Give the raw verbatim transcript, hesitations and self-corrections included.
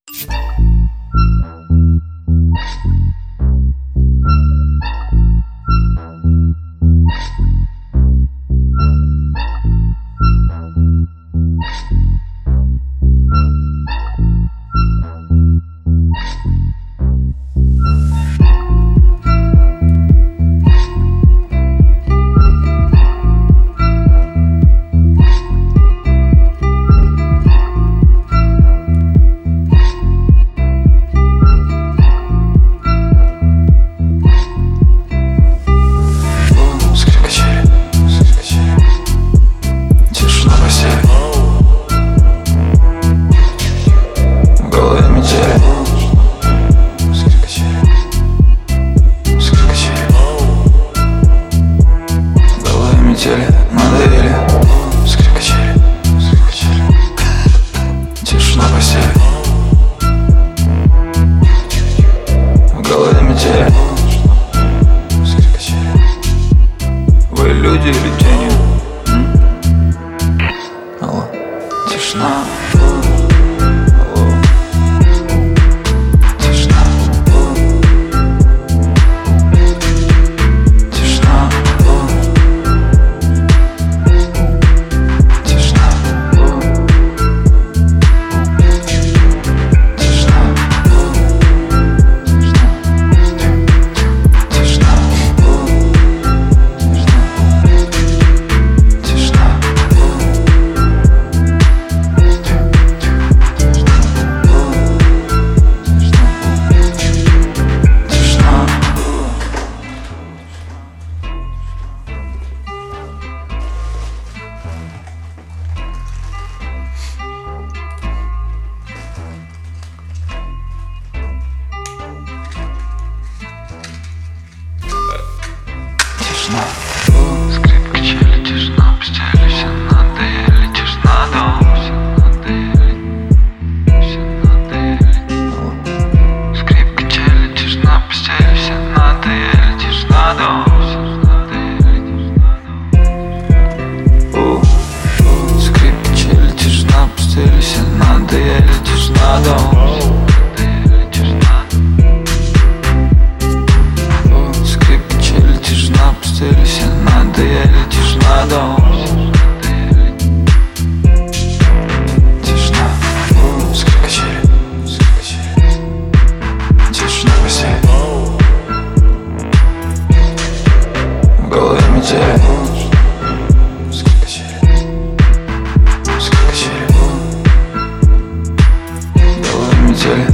Надоели, скрикачели, скрикачели. Тишина в постели, в голове метели, скрикачели. Вы люди или тени? Алло, тишина. Скрипка, чели, тишина, постели, все надоели, тишина, дом, все надоели, все надоели. Скрипка, чели, тишина, постели, все надоели, тишина, дом, все надоели, тишина. Скрипка, чели, тишина, постели, все надоели, тишина, дом. Все надоели, тишина, дом. Тишина, скрикачели, скрикачели. Тишина в постели, в голове метели, скрикачели, скрикачели. В голове метели.